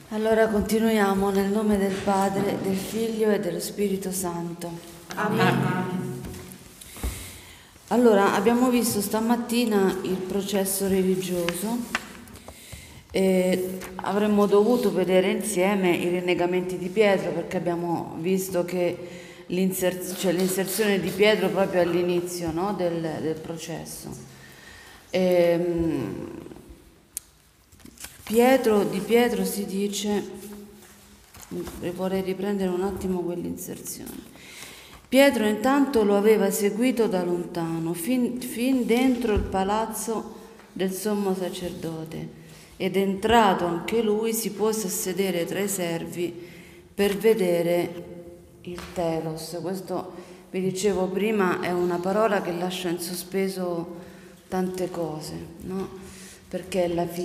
Allora continuiamo nel nome del Padre, del Figlio e dello Spirito Santo. Amen. Allora, abbiamo visto stamattina il processo religioso e avremmo dovuto vedere insieme i rinnegamenti di Pietro, perché abbiamo visto che l'inserzione di Pietro proprio all'inizio, no, del processo. Di Pietro si dice, vorrei riprendere un attimo quell'inserzione. Pietro intanto lo aveva seguito da lontano, fin dentro il palazzo del sommo sacerdote, ed entrato anche lui si pose a sedere tra i servi per vedere il telos. Questo, vi dicevo prima, è una parola che lascia in sospeso tante cose, no? Perché è la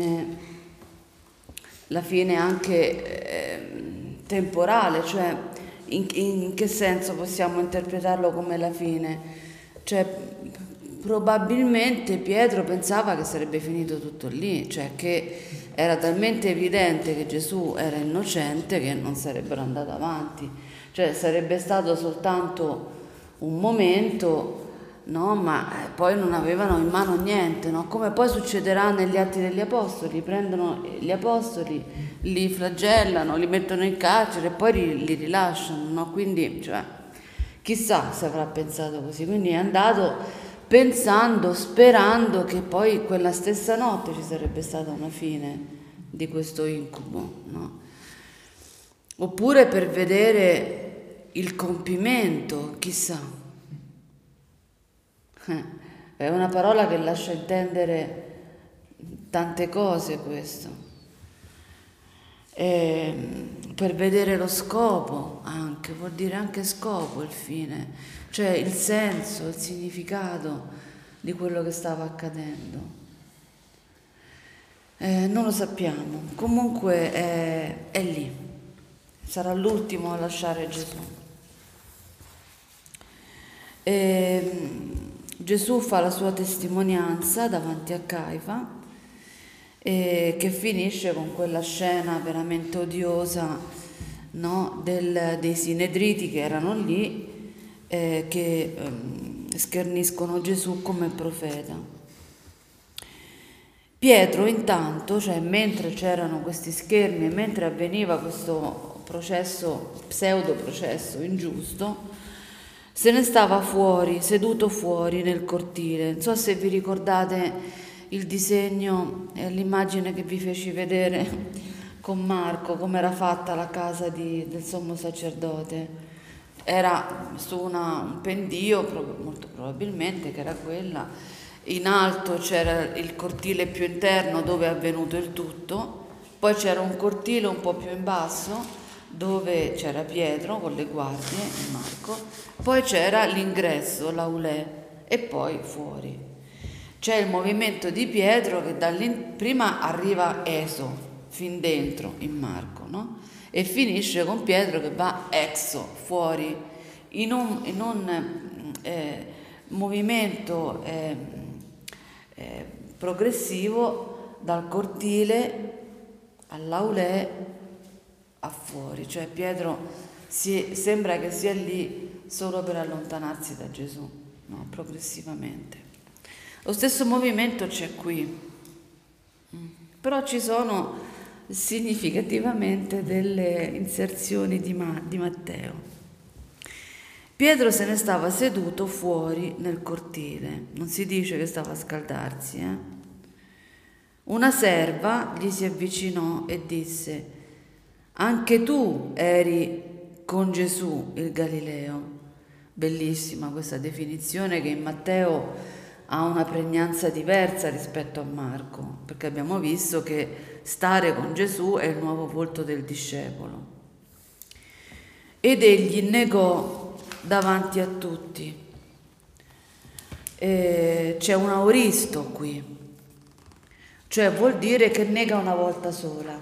fine anche temporale, cioè in che senso possiamo interpretarlo come la fine? Cioè, probabilmente Pietro pensava che sarebbe finito tutto lì, cioè che era talmente evidente che Gesù era innocente che non sarebbero andati avanti, cioè sarebbe stato soltanto un momento, no? Ma poi non avevano in mano niente, no? Come poi succederà negli Atti degli Apostoli, prendono gli Apostoli, li flagellano, li mettono in carcere e poi li rilasciano, no? Quindi, cioè, chissà se avrà pensato così, quindi è andato pensando, sperando che poi quella stessa notte ci sarebbe stata una fine di questo incubo, no? Oppure per vedere il compimento, chissà. È una parola che lascia intendere tante cose questo. Per vedere lo scopo anche, vuol dire anche scopo il fine, cioè il senso, il significato di quello che stava accadendo. Non lo sappiamo, comunque è lì, sarà l'ultimo a lasciare Gesù. Gesù fa la sua testimonianza davanti a Caifa, che finisce con quella scena veramente odiosa, no, dei sinedriti che erano lì, che scherniscono Gesù come profeta. Pietro intanto, cioè mentre c'erano questi schermi e mentre avveniva questo processo, pseudo processo ingiusto, se ne stava fuori, seduto fuori nel cortile. Non so se vi ricordate il disegno e l'immagine che vi feci vedere con Marco, come era fatta la casa del sommo sacerdote. Era su un pendio, molto probabilmente che era quella. In alto c'era il cortile più interno dove è avvenuto il tutto, poi c'era un cortile un po' più in basso dove c'era Pietro con le guardie e Marco, poi c'era l'ingresso, l'aulè, e poi fuori. C'è il movimento di Pietro che prima arriva eso, fin dentro in Marco, no? E finisce con Pietro che va exo, fuori, in un movimento progressivo dal cortile all'aulè a fuori, cioè Pietro sembra che sia lì solo per allontanarsi da Gesù, no? Progressivamente. Lo stesso movimento c'è qui, però ci sono significativamente delle inserzioni di Matteo. Pietro se ne stava seduto fuori nel cortile, non si dice che stava a scaldarsi. Una serva gli si avvicinò e disse: anche tu eri con Gesù il Galileo. Bellissima questa definizione che in Matteo ha una pregnanza diversa rispetto a Marco, perché abbiamo visto che stare con Gesù è il nuovo volto del discepolo. Ed egli negò davanti a tutti. C'è un aoristo qui, cioè vuol dire che nega una volta sola.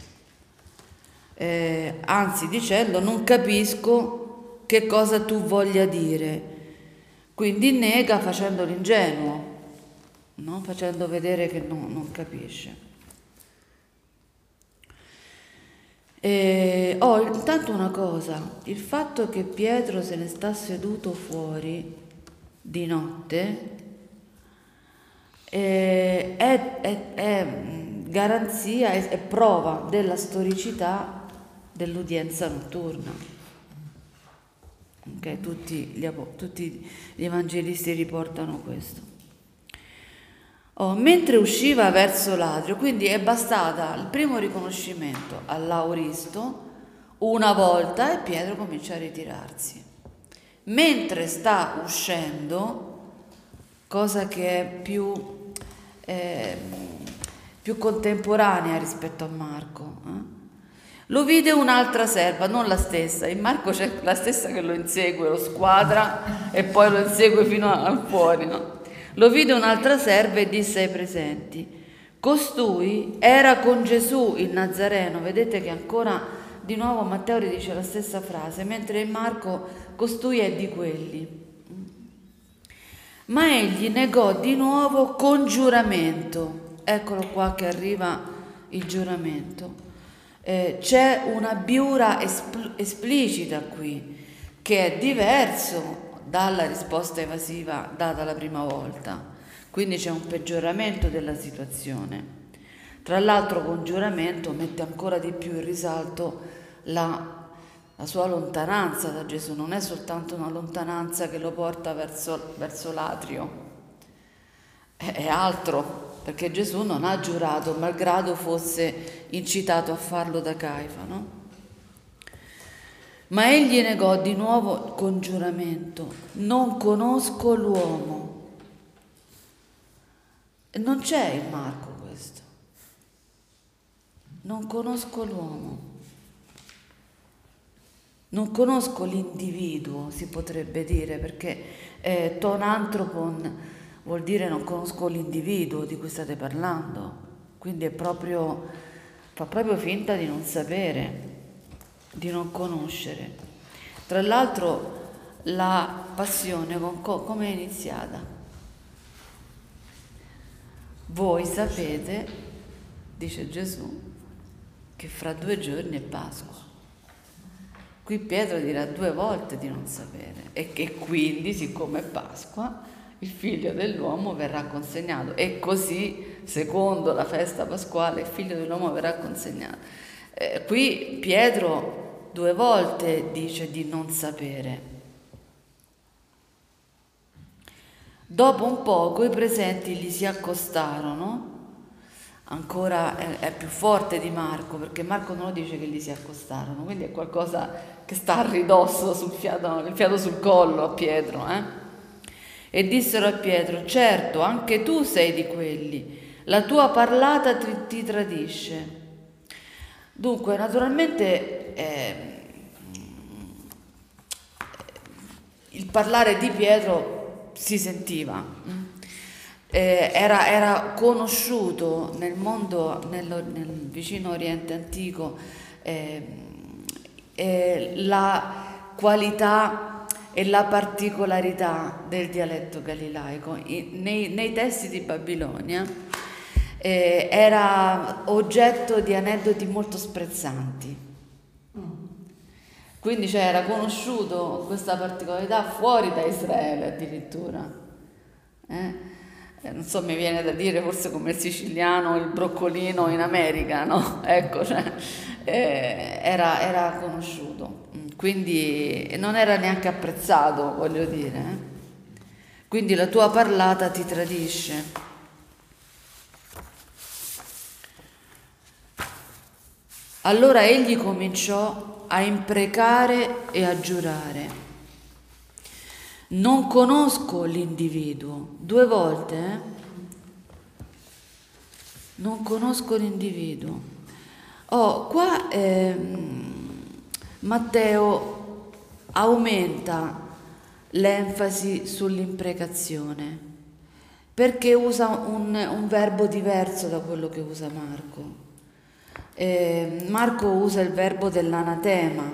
Anzi dicendo non capisco che cosa tu voglia dire, quindi nega facendo l'ingenuo, no? Facendo vedere che non capisce. Intanto una cosa, il fatto che Pietro se ne sta seduto fuori di notte è garanzia, è prova della storicità dell'udienza notturna. Okay? Tutti gli evangelisti riportano questo. Mentre usciva verso l'atrio, quindi è bastata il primo riconoscimento all'auristo una volta e Pietro comincia a ritirarsi. Mentre sta uscendo, cosa che è più contemporanea rispetto a Marco, lo vide un'altra serva, non la stessa. In Marco c'è la stessa che lo insegue, lo squadra e poi lo insegue fino a fuori, no? Lo vide un'altra serva e disse ai presenti: costui era con Gesù il Nazareno. Vedete che ancora di nuovo Matteo ridice la stessa frase, mentre in Marco costui è di quelli. Ma egli negò di nuovo con giuramento. Eccolo qua che arriva il giuramento. C'è una biura esplicita qui, che è diverso dalla risposta evasiva data la prima volta. Quindi c'è un peggioramento della situazione. Tra l'altro con giuramento mette ancora di più in risalto la sua lontananza da Gesù. Non è soltanto una lontananza che lo porta verso l'atrio, è altro, perché Gesù non ha giurato, malgrado fosse incitato a farlo da Caifa, no? Ma egli negò di nuovo con giuramento: non conosco l'uomo. E non c'è in Marco questo. Non conosco l'uomo. Non conosco l'individuo, si potrebbe dire, perché ton anthropon vuol dire non conosco l'individuo di cui state parlando. Quindi fa proprio finta di non sapere, di non conoscere. Tra l'altro la passione come è iniziata? Voi sapete, dice Gesù, che fra 2 giorni è Pasqua. Qui Pietro dirà 2 volte di non sapere e che quindi, siccome è Pasqua, il figlio dell'uomo verrà consegnato, e così, secondo la festa pasquale, il figlio dell'uomo verrà consegnato. Qui Pietro 2 volte dice di non sapere. Dopo un poco i presenti gli si accostarono. Ancora è più forte di Marco, perché Marco non lo dice che gli si accostarono, quindi è qualcosa che sta a ridosso, il fiato sul collo a Pietro, E dissero a Pietro: certo, anche tu sei di quelli, la tua parlata ti tradisce. Dunque, naturalmente il parlare di Pietro si sentiva. Era conosciuto nel mondo, nel vicino Oriente antico, la qualità e la particolarità del dialetto galilaico. Nei testi di Babilonia era oggetto di aneddoti molto sprezzanti. Quindi era conosciuto questa particolarità fuori da Israele addirittura. Non so, mi viene da dire forse come il siciliano, il broccolino in America, no? Ecco, era conosciuto, quindi non era neanche apprezzato, voglio dire. Quindi la tua parlata ti tradisce. Allora egli cominciò a imprecare e a giurare: non conosco l'individuo. 2 volte, Non conosco l'individuo. Qua Matteo aumenta l'enfasi sull'imprecazione, perché usa un verbo diverso da quello che usa Marco. Marco usa il verbo dell'anatema,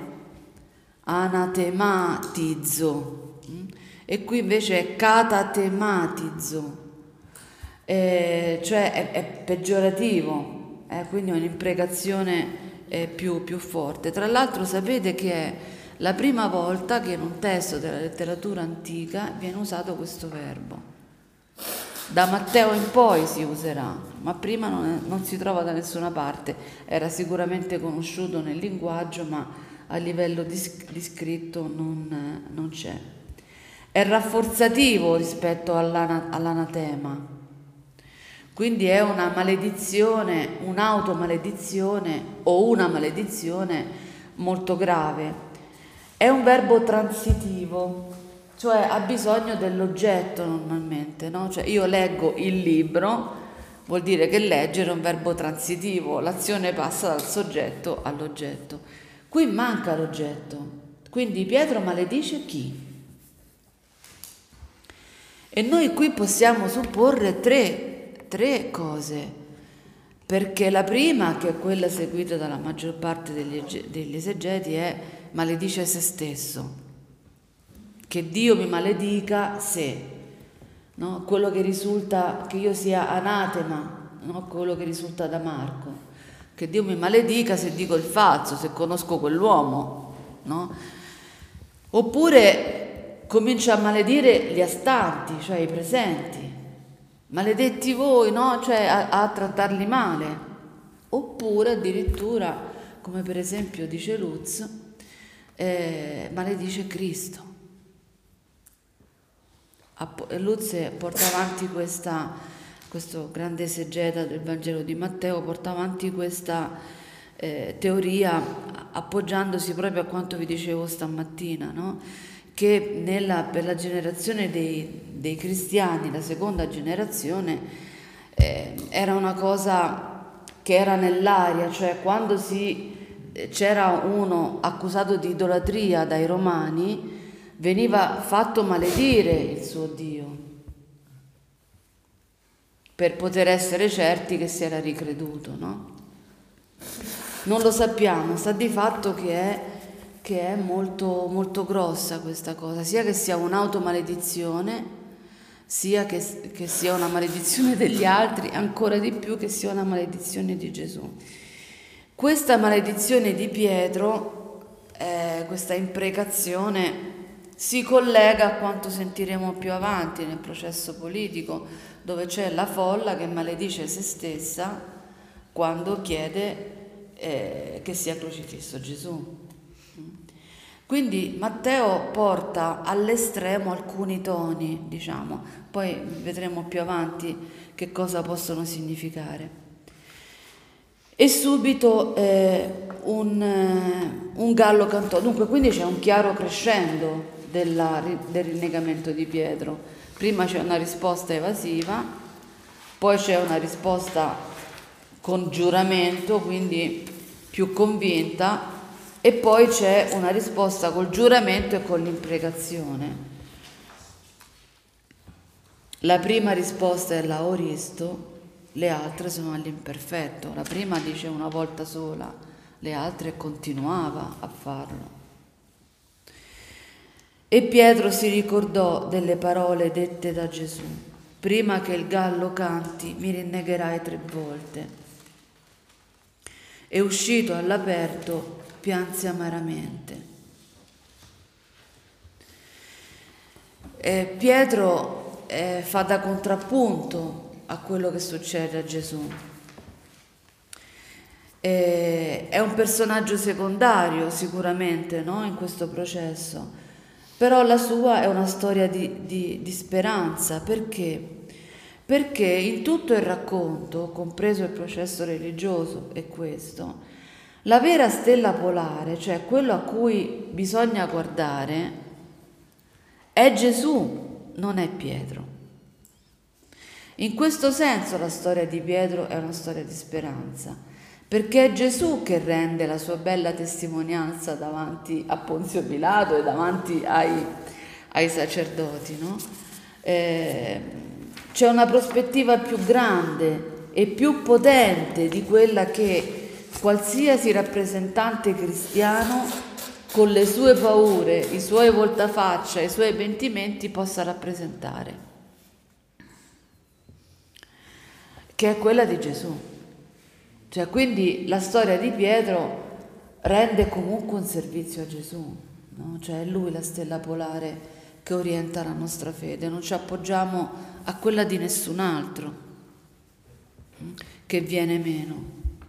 anatematizzo, e qui invece è catatematizzo, cioè è peggiorativo, quindi è un'imprecazione più forte. Tra l'altro sapete che è la prima volta che in un testo della letteratura antica viene usato questo verbo. Da Matteo in poi si userà, ma prima non si trova da nessuna parte. Era sicuramente conosciuto nel linguaggio, ma a livello di scritto non c'è. È rafforzativo rispetto all'anatema, quindi è una maledizione, un'automaledizione o una maledizione molto grave. È un verbo transitivo, cioè ha bisogno dell'oggetto normalmente, no? Cioè io leggo il libro, vuol dire che leggere è un verbo transitivo, l'azione passa dal soggetto all'oggetto. Qui manca l'oggetto, quindi Pietro maledice chi? E noi qui possiamo supporre tre cose, perché la prima, che è quella seguita dalla maggior parte degli esegeti, è maledice se stesso. Che Dio mi maledica se, no? Quello che risulta che io sia anatema, no? Quello che risulta da Marco, che Dio mi maledica se dico il falso, se conosco quell'uomo, no? Oppure comincia a maledire gli astanti, cioè i presenti, maledetti voi, no? Cioè a trattarli male. Oppure addirittura, come per esempio dice Lutz, maledice Cristo. Lutz porta avanti questo grande esegeta del Vangelo di Matteo, porta avanti questa teoria appoggiandosi proprio a quanto vi dicevo stamattina, no? Che per la generazione dei cristiani, la seconda generazione, era una cosa che era nell'aria, cioè quando c'era uno accusato di idolatria dai romani, veniva fatto maledire il suo Dio per poter essere certi che si era ricreduto, no? Non lo sappiamo, sta di fatto che è molto, molto grossa questa cosa, sia che sia un'automaledizione, sia che sia una maledizione degli altri, ancora di più che sia una maledizione di Gesù. Questa maledizione di Pietro, questa imprecazione, si collega a quanto sentiremo più avanti nel processo politico, dove c'è la folla che maledice se stessa quando chiede che sia crocifisso Gesù. Quindi Matteo porta all'estremo alcuni toni, diciamo, poi vedremo più avanti che cosa possono significare. E subito un gallo cantò. Dunque, quindi c'è un chiaro crescendo del rinnegamento di Pietro. Prima c'è una risposta evasiva, poi c'è una risposta con giuramento, quindi più convinta, e poi c'è una risposta col giuramento e con l'imprecazione. La prima risposta è l'aoristo, le altre sono all'imperfetto. La prima dice una volta sola, le altre continuava a farlo. E Pietro si ricordò delle parole dette da Gesù: prima che il gallo canti mi rinnegherai 3 volte. E uscito all'aperto pianse amaramente. Pietro fa da contrappunto a quello che succede a Gesù. È un personaggio secondario sicuramente, no? In questo processo. Però la sua è una storia di speranza. Perché? Perché in tutto il racconto, compreso il processo religioso, è questo, la vera stella polare, cioè quello a cui bisogna guardare, è Gesù, non è Pietro. In questo senso la storia di Pietro è una storia di speranza, perché è Gesù che rende la sua bella testimonianza davanti a Ponzio Pilato e davanti ai sacerdoti, no? C'è una prospettiva più grande e più potente di quella che qualsiasi rappresentante cristiano, con le sue paure, i suoi voltafaccia, i suoi pentimenti, possa rappresentare, che è quella di Gesù. Cioè, quindi la storia di Pietro rende comunque un servizio a Gesù, no? Cioè è lui la stella polare che orienta la nostra fede, non ci appoggiamo a quella di nessun altro che viene meno.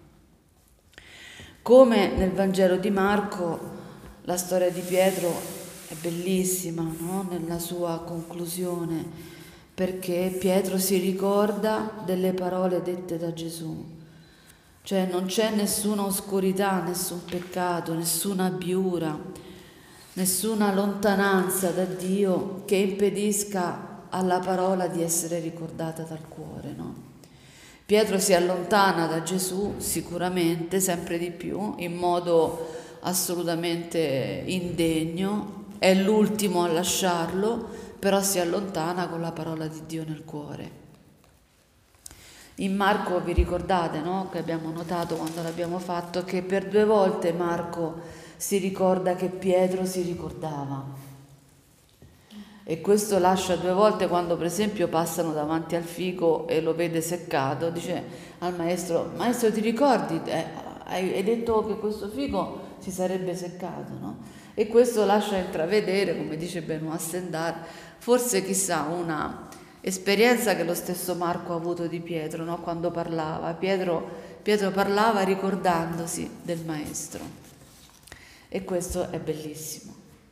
Come nel Vangelo di Marco la storia di Pietro è bellissima, no? Nella sua conclusione, perché Pietro si ricorda delle parole dette da Gesù. Cioè non c'è nessuna oscurità, nessun peccato, nessuna abbiura, nessuna lontananza da Dio che impedisca alla parola di essere ricordata dal cuore, no? Pietro si allontana da Gesù sicuramente, sempre di più, in modo assolutamente indegno, è l'ultimo a lasciarlo, però si allontana con la parola di Dio nel cuore. In Marco vi ricordate, no? Che abbiamo notato quando l'abbiamo fatto, che per 2 volte Marco si ricorda che Pietro si ricordava. E questo lascia 2 volte quando per esempio passano davanti al fico e lo vede seccato, dice al maestro, maestro ti ricordi? Hai detto che questo fico si sarebbe seccato, no? E questo lascia intravedere, come dice Benoît Stendhal, forse chissà una esperienza che lo stesso Marco ha avuto di Pietro, no? Quando parlava. Pietro parlava ricordandosi del maestro. E questo è bellissimo.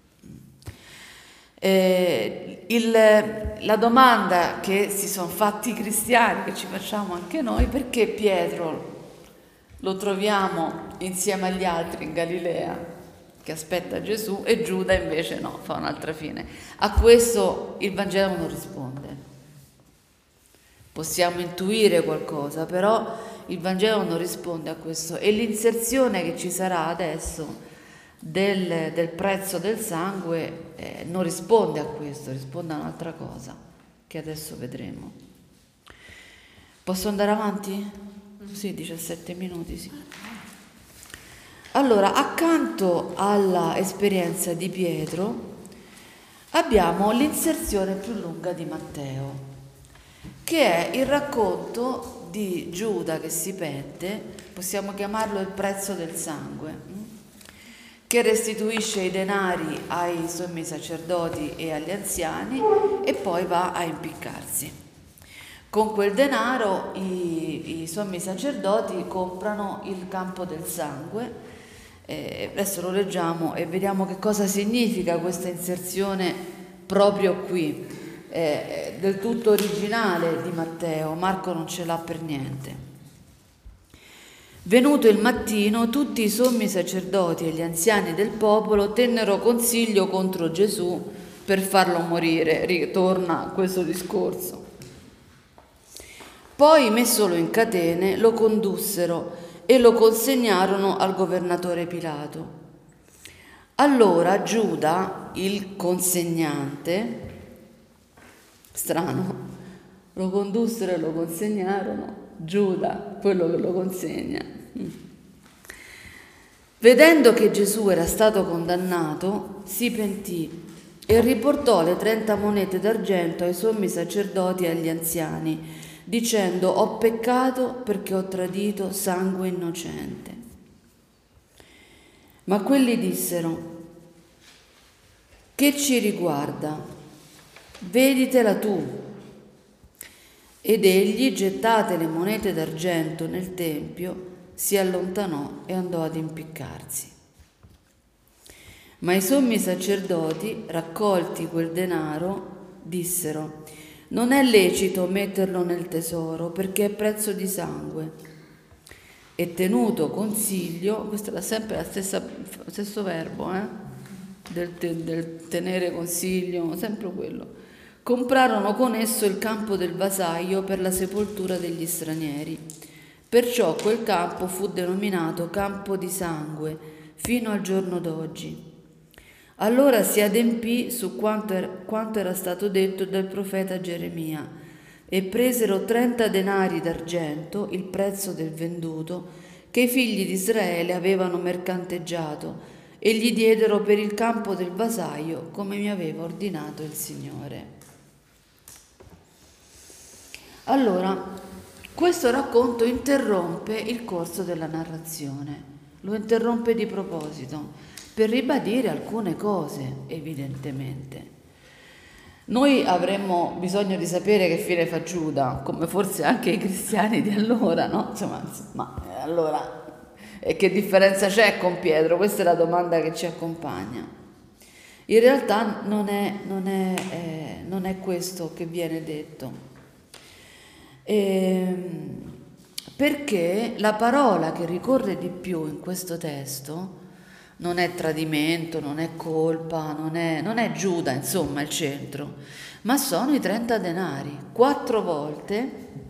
La domanda che si sono fatti i cristiani, che ci facciamo anche noi, perché Pietro lo troviamo insieme agli altri in Galilea, che aspetta Gesù, e Giuda invece no, fa un'altra fine. A questo il Vangelo non risponde. Possiamo intuire qualcosa, però il Vangelo non risponde a questo, e l'inserzione che ci sarà adesso del prezzo del sangue non risponde a questo, risponde a un'altra cosa che adesso vedremo. Posso andare avanti? Sì, 17 minuti, sì. Allora, accanto alla esperienza di Pietro abbiamo l'inserzione più lunga di Matteo, che è il racconto di Giuda che si pente, possiamo chiamarlo il prezzo del sangue, che restituisce i denari ai sommi sacerdoti e agli anziani e poi va a impiccarsi. Con quel denaro i sommi sacerdoti comprano il campo del sangue. Adesso lo leggiamo e vediamo che cosa significa questa inserzione proprio qui, del tutto originale di Matteo. Marco non ce l'ha per niente. Venuto il mattino, tutti i sommi sacerdoti e gli anziani del popolo tennero consiglio contro Gesù per farlo morire. Ritorna questo discorso. Poi, messolo in catene, lo condussero e lo consegnarono al governatore Pilato. Allora Giuda, il consegnante, strano, lo condussero e lo consegnarono, Giuda, quello che lo consegna. Vedendo che Gesù era stato condannato, si pentì e riportò le 30 monete d'argento ai sommi sacerdoti e agli anziani, dicendo: ho peccato perché ho tradito sangue innocente. Ma quelli dissero: che ci riguarda? Veditela tu. Ed egli, gettate le monete d'argento nel tempio, si allontanò e andò ad impiccarsi. Ma i sommi sacerdoti, raccolti quel denaro, dissero: non è lecito metterlo nel tesoro perché è prezzo di sangue. E tenuto consiglio, questo è sempre lo stesso verbo, del tenere consiglio, sempre quello. Comprarono con esso il campo del vasaio per la sepoltura degli stranieri. Perciò quel campo fu denominato campo di sangue fino al giorno d'oggi. Allora si adempì su quanto era stato detto dal profeta Geremia, e presero 30 denari d'argento, il prezzo del venduto, che i figli di Israele avevano mercanteggiato, e gli diedero per il campo del vasaio, come mi aveva ordinato il Signore. Allora, Questo racconto interrompe il corso della narrazione, lo interrompe di proposito, per ribadire alcune cose, evidentemente. Noi avremmo bisogno di sapere che fine fa Giuda, come forse anche i cristiani di allora, no? Insomma, ma allora, e che differenza c'è con Pietro? Questa è la domanda che ci accompagna. In realtà non è questo che viene detto. Perché la parola che ricorre di più in questo testo non è tradimento, non è colpa, non è Giuda, insomma, il centro, ma sono i 30 denari. 4 volte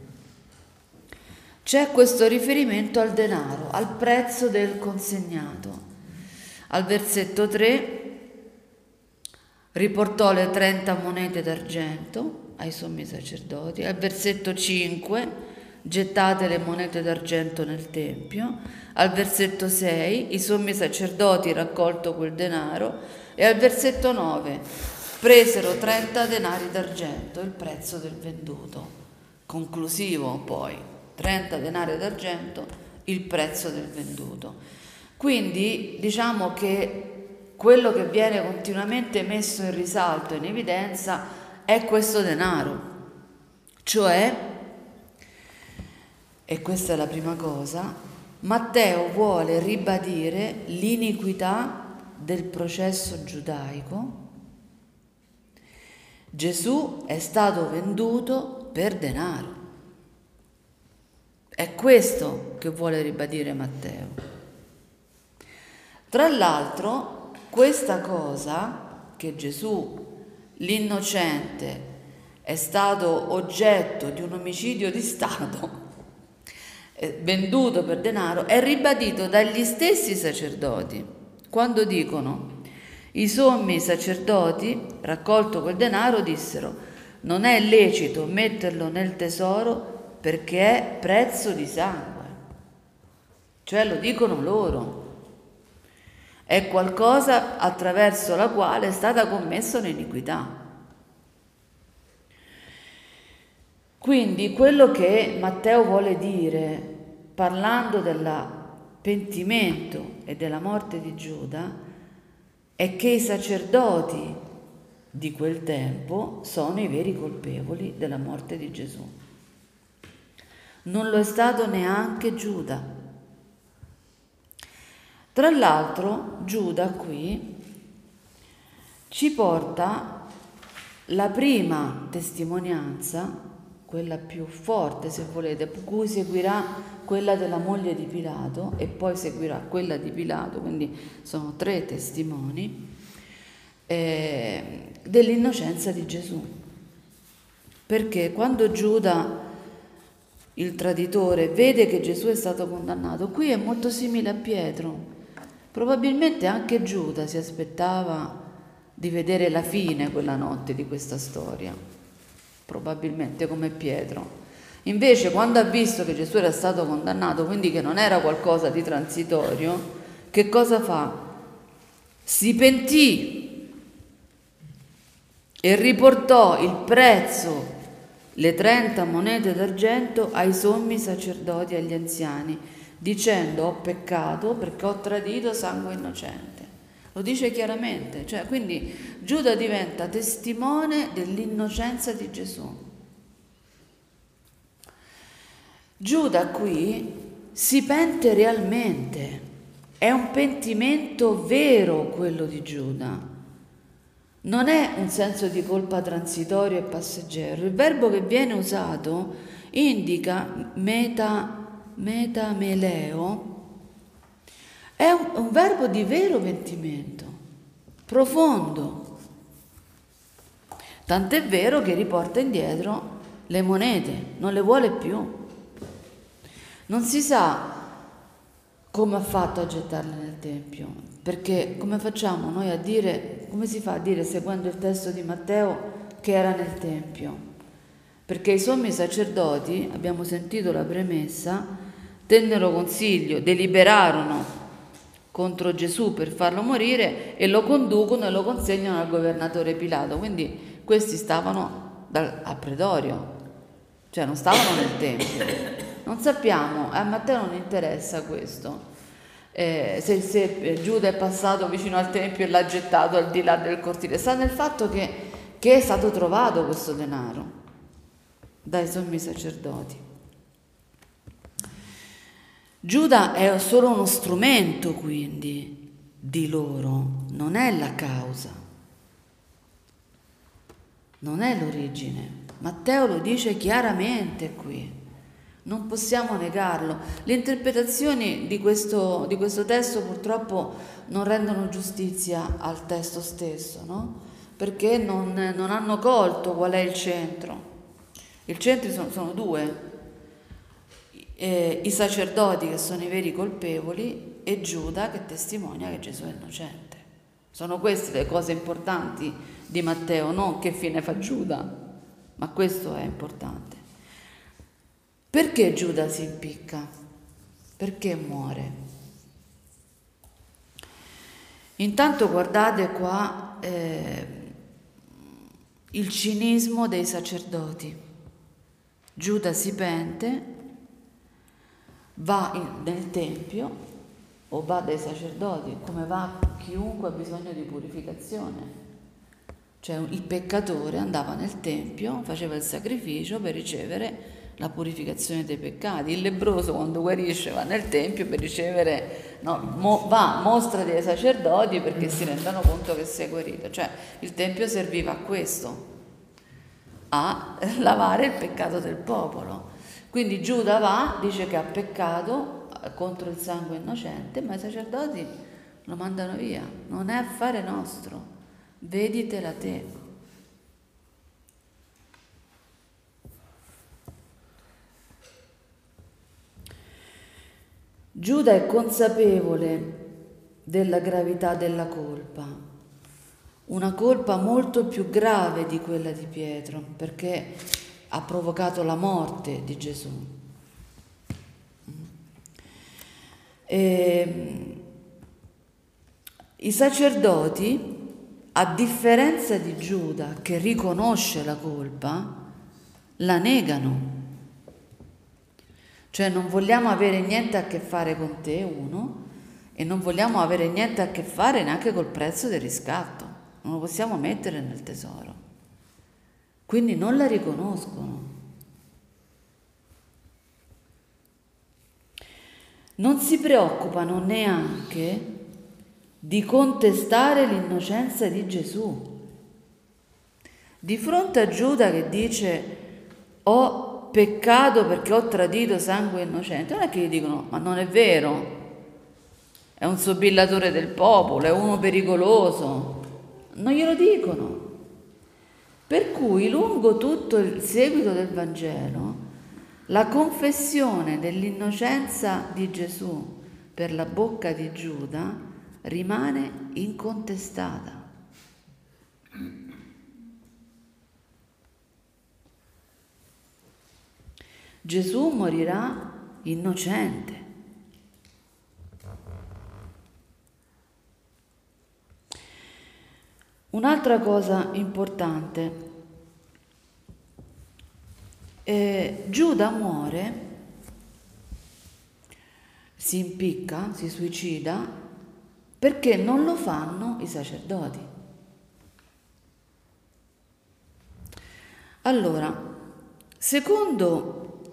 c'è questo riferimento al denaro, al prezzo del consegnato. Al versetto 3 riportò le 30 monete d'argento ai sommi sacerdoti. Al versetto 5 gettate le monete d'argento nel tempio. Al versetto 6 i sommi sacerdoti raccolto quel denaro. E al versetto 9 presero 30 denari d'argento, il prezzo del venduto. Conclusivo poi, 30 denari d'argento, il prezzo del venduto. Quindi diciamo che quello che viene continuamente messo in risalto, in evidenza, è questo denaro, cioè, e questa è la prima cosa, Matteo vuole ribadire l'iniquità del processo giudaico. Gesù è stato venduto per denaro. È questo che vuole ribadire Matteo. Tra l'altro, questa cosa che Gesù, l'innocente, è stato oggetto di un omicidio di Stato, venduto per denaro, è ribadito dagli stessi sacerdoti, quando dicono: i sommi sacerdoti, raccolto quel denaro, dissero: non è lecito metterlo nel tesoro perché è prezzo di sangue. Cioè lo dicono loro. È qualcosa attraverso la quale è stata commessa un'iniquità. Quindi quello che Matteo vuole dire, parlando del pentimento e della morte di Giuda, è che i sacerdoti di quel tempo sono i veri colpevoli della morte di Gesù. Non lo è stato neanche Giuda. Tra l'altro, Giuda qui ci porta la prima testimonianza, quella più forte se volete, cui seguirà quella della moglie di Pilato e poi seguirà quella di Pilato, quindi sono 3 testimoni, dell'innocenza di Gesù. Perché quando Giuda, il traditore, vede che Gesù è stato condannato, qui è molto simile a Pietro. Probabilmente anche Giuda si aspettava di vedere la fine quella notte di questa storia, probabilmente come Pietro. Invece, quando ha visto che Gesù era stato condannato, quindi che non era qualcosa di transitorio, che cosa fa? Si pentì e riportò il prezzo, le 30 monete d'argento, ai sommi sacerdoti e agli anziani, dicendo: ho peccato perché ho tradito sangue innocente. Lo dice chiaramente, cioè, quindi Giuda diventa testimone dell'innocenza di Gesù. Giuda qui si pente realmente, è un pentimento vero quello di Giuda, non è un senso di colpa transitorio e passeggero. Il verbo che viene usato indica metameleo, è un verbo di vero pentimento, profondo, tant'è vero che riporta indietro le monete, non le vuole più. Non si sa come ha fatto a gettarle nel Tempio, perché come facciamo noi a dire, come si fa a dire seguendo il testo di Matteo che era nel Tempio? Perché i sommi sacerdoti, abbiamo sentito la premessa, tennero consiglio, deliberarono contro Gesù per farlo morire e lo conducono e lo consegnano al governatore Pilato. Quindi questi stavano al pretorio, cioè non stavano nel Tempio. non sappiamo, a Matteo non interessa questo. Se Giuda è passato vicino al Tempio e l'ha gettato al di là del cortile, sta nel fatto che è stato trovato questo denaro dai sommi sacerdoti. Giuda è solo uno strumento, quindi, di loro, non è la causa, non è l'origine. Matteo lo dice chiaramente qui. Non possiamo negarlo. Le interpretazioni di questo testo purtroppo non rendono giustizia al testo stesso, no? Perché non hanno colto qual è il centro. Il centro sono due, i sacerdoti che sono i veri colpevoli e Giuda che testimonia che Gesù è innocente. Sono queste le cose importanti di Matteo, non che fine fa Giuda, ma questo è importante. Perché Giuda si impicca? Perché muore? Intanto guardate qua il cinismo dei sacerdoti. Giuda si pente, va nel Tempio o va dai sacerdoti, come va chiunque ha bisogno di purificazione. Cioè il peccatore andava nel Tempio, faceva il sacrificio per ricevere la purificazione dei peccati. Il lebbroso quando guarisce va nel Tempio per ricevere, mostra dei sacerdoti perché si rendano conto che si è guarito. Cioè il Tempio serviva a questo, a lavare il peccato del popolo. Quindi Giuda va, dice che ha peccato contro il sangue innocente, ma i sacerdoti lo mandano via. Non è affare nostro, veditela te. Giuda è consapevole della gravità della colpa, una colpa molto più grave di quella di Pietro, perché ha provocato la morte di Gesù. I sacerdoti, a differenza di Giuda che riconosce la colpa, la negano. Cioè non vogliamo avere niente a che fare con te, uno, e non vogliamo avere niente a che fare neanche col prezzo del riscatto, non lo possiamo mettere nel tesoro. Quindi non la riconoscono. Non si preoccupano neanche di contestare l'innocenza di Gesù. Di fronte a Giuda che dice ho peccato perché ho tradito sangue innocente, non è che gli dicono ma non è vero, è un sobillatore del popolo, è uno pericoloso, non glielo dicono. Per cui lungo tutto il seguito del Vangelo la confessione dell'innocenza di Gesù per la bocca di Giuda rimane incontestata. Gesù morirà innocente. Un'altra cosa importante, Giuda muore, si impicca, si suicida, perché non lo fanno i sacerdoti. Allora, secondo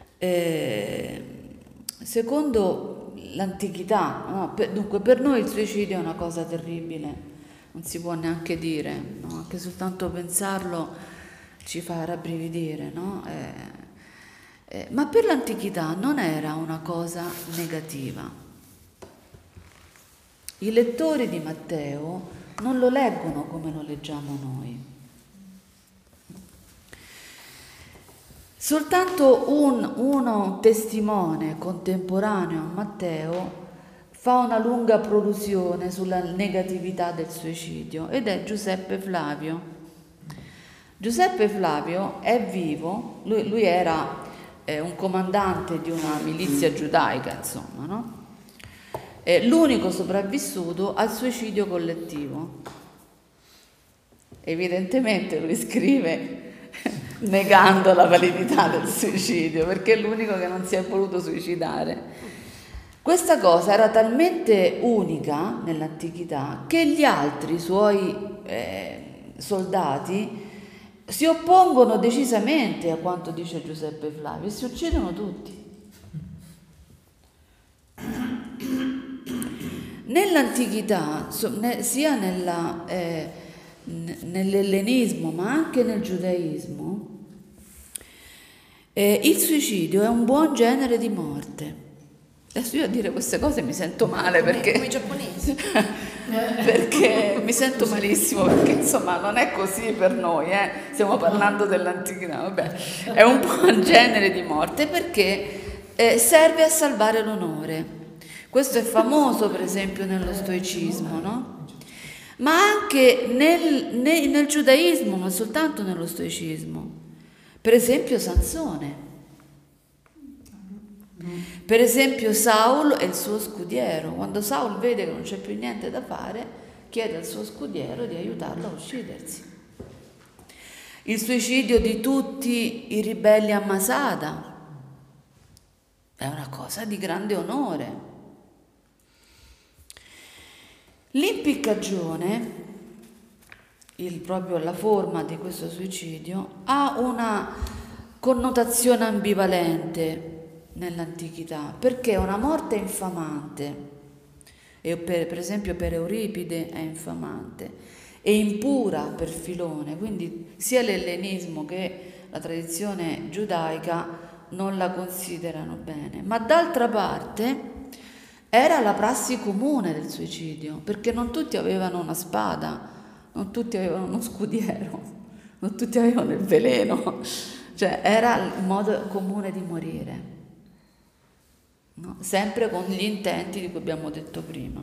l'antichità, no? Dunque per noi il suicidio è una cosa terribile, non si può neanche dire, no? Anche soltanto pensarlo ci fa rabbrividire, no? Ma per l'antichità non era una cosa negativa. I lettori di Matteo non lo leggono come lo leggiamo noi. Soltanto uno testimone contemporaneo a Matteo fa una lunga prolusione sulla negatività del suicidio ed è Giuseppe Flavio. Giuseppe Flavio è vivo, lui era un comandante di una milizia giudaica, insomma, no? È l'unico sopravvissuto al suicidio collettivo. Evidentemente lui scrive negando la validità del suicidio, perché è l'unico che non si è voluto suicidare. Questa cosa era talmente unica nell'antichità che gli altri suoi soldati si oppongono decisamente a quanto dice Giuseppe Flavio e si uccidono tutti. Nell'antichità, sia nell'ellenismo ma anche nel giudaismo, il suicidio è un buon genere di morte. Adesso io a dire queste cose mi sento male perché, come i giapponesi. perché mi sento malissimo, perché insomma non è così per noi, stiamo parlando dell'antichità, vabbè, è un buon genere di morte perché serve a salvare l'onore. Questo è famoso per esempio nello stoicismo, no? Ma anche nel giudaismo, non soltanto nello stoicismo. Per esempio Sansone. Per esempio Saul e il suo scudiero. Quando Saul vede che non c'è più niente da fare, chiede al suo scudiero di aiutarlo a uccidersi. Il suicidio di tutti i ribelli a Masada è una cosa di grande onore. L'impiccagione, proprio la forma di questo suicidio, ha una connotazione ambivalente nell'antichità, perché è una morte infamante, e per esempio per Euripide è infamante, e impura per Filone, quindi sia l'ellenismo che la tradizione giudaica non la considerano bene, ma d'altra parte era la prassi comune del suicidio, perché non tutti avevano una spada, non tutti avevano uno scudiero, non tutti avevano il veleno, cioè era il modo comune di morire, no? Sempre con gli intenti di cui abbiamo detto prima.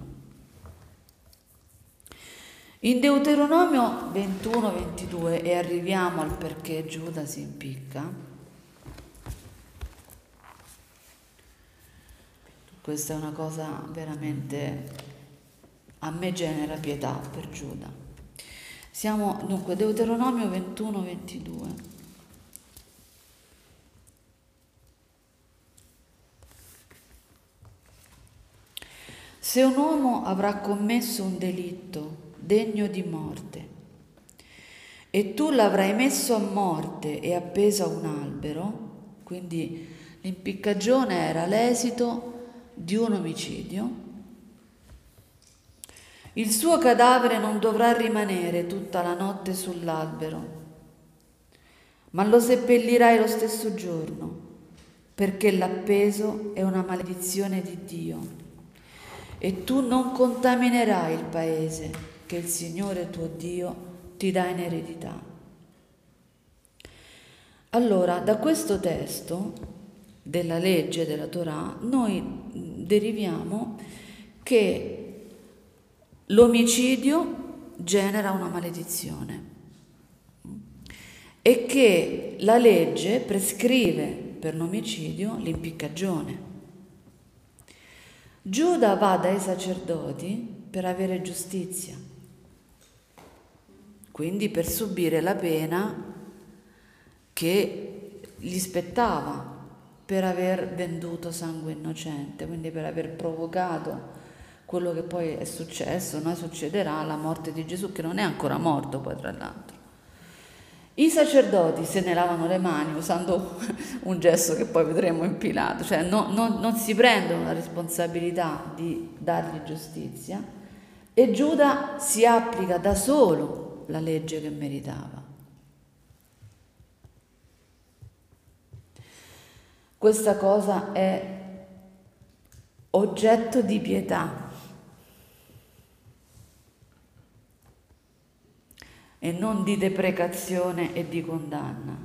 In Deuteronomio 21-22, e arriviamo al perché Giuda si impicca, questa è una cosa veramente, a me genera pietà per Giuda. Siamo dunque Deuteronomio 21-22. Se un uomo avrà commesso un delitto degno di morte e tu l'avrai messo a morte e appeso a un albero, quindi l'impiccagione era l'esito di un omicidio, il suo cadavere non dovrà rimanere tutta la notte sull'albero, ma lo seppellirai lo stesso giorno, perché l'appeso è una maledizione di Dio, e tu non contaminerai il paese che il Signore tuo Dio ti dà in eredità. Allora, da questo testo della legge della Torah, noi deriviamo che l'omicidio genera una maledizione e che la legge prescrive per l'omicidio l'impiccagione. Giuda va dai sacerdoti per avere giustizia, quindi per subire la pena che gli spettava per aver venduto sangue innocente, quindi per aver provocato quello che poi è successo, no? Succederà, la morte di Gesù, che non è ancora morto poi tra l'altro. I sacerdoti se ne lavano le mani usando un gesto che poi vedremo impilato, cioè non si prendono la responsabilità di dargli giustizia, e Giuda si applica da solo la legge che meritava. Questa cosa è oggetto di pietà e non di deprecazione e di condanna.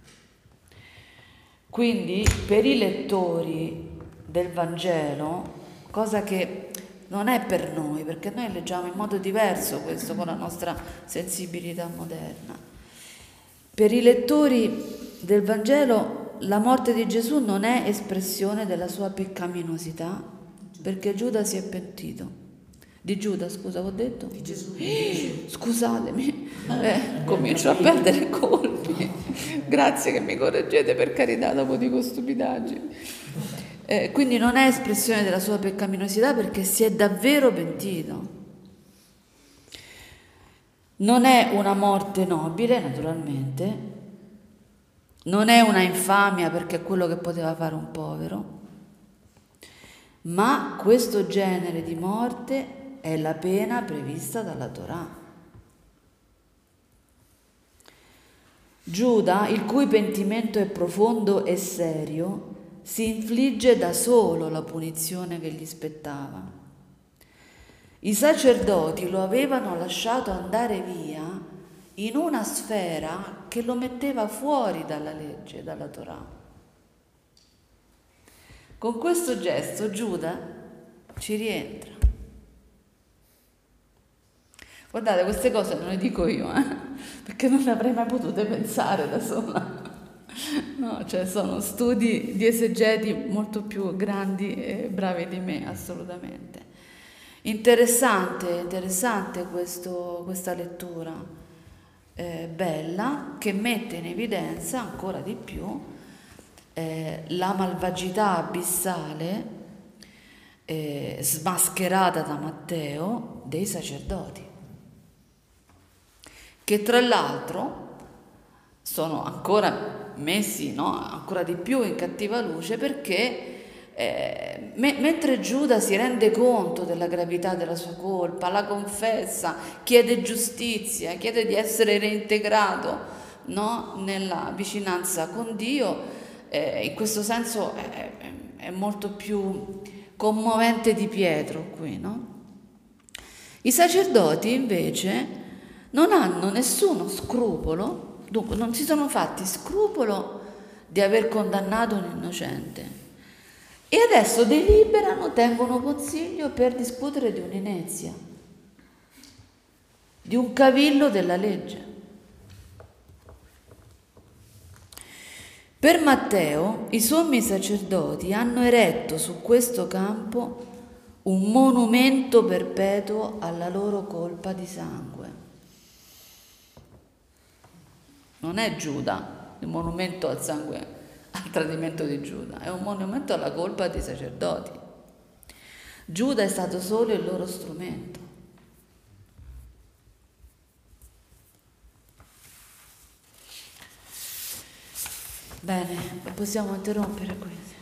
Quindi per i lettori del Vangelo, cosa che non è per noi, perché noi leggiamo in modo diverso questo con la nostra sensibilità moderna, per i lettori del Vangelo la morte di Gesù non è espressione della sua peccaminosità, perché Giuda si è pentito. Di Giuda, scusa, ho detto? Di Gesù. Scusatemi. Comincio a perdere colpi. Grazie che mi correggete, per carità, dopo dico stupidaggini. Quindi non è espressione della sua peccaminosità perché si è davvero pentito. Non è una morte nobile, naturalmente, non è una infamia perché è quello che poteva fare un povero, ma questo genere di morte è la pena prevista dalla Torah. Giuda, il cui pentimento è profondo e serio, si infligge da solo la punizione che gli spettava. I sacerdoti lo avevano lasciato andare via in una sfera che lo metteva fuori dalla legge, dalla Torah. Con questo gesto Giuda ci rientra. Guardate, queste cose non le dico io, perché non le avrei mai potute pensare da sola. No, cioè sono studi di esegeti molto più grandi e bravi di me, assolutamente. Interessante questa lettura, bella, che mette in evidenza ancora di più la malvagità abissale smascherata da Matteo dei sacerdoti, che tra l'altro sono ancora messi, no, ancora di più in cattiva luce perché mentre Giuda si rende conto della gravità della sua colpa, la confessa, chiede giustizia, chiede di essere reintegrato, no, nella vicinanza con Dio, in questo senso è molto più commovente di Pietro qui, no? I sacerdoti invece non hanno nessuno scrupolo, dunque non si sono fatti scrupolo di aver condannato un innocente. E adesso deliberano, tengono consiglio per discutere di un'inezia, di un cavillo della legge. Per Matteo, i sommi sacerdoti hanno eretto su questo campo un monumento perpetuo alla loro colpa di sangue. Non è Giuda, il monumento al sangue, al tradimento di Giuda, è un monumento alla colpa dei sacerdoti. Giuda è stato solo il loro strumento. Bene, possiamo interrompere qui.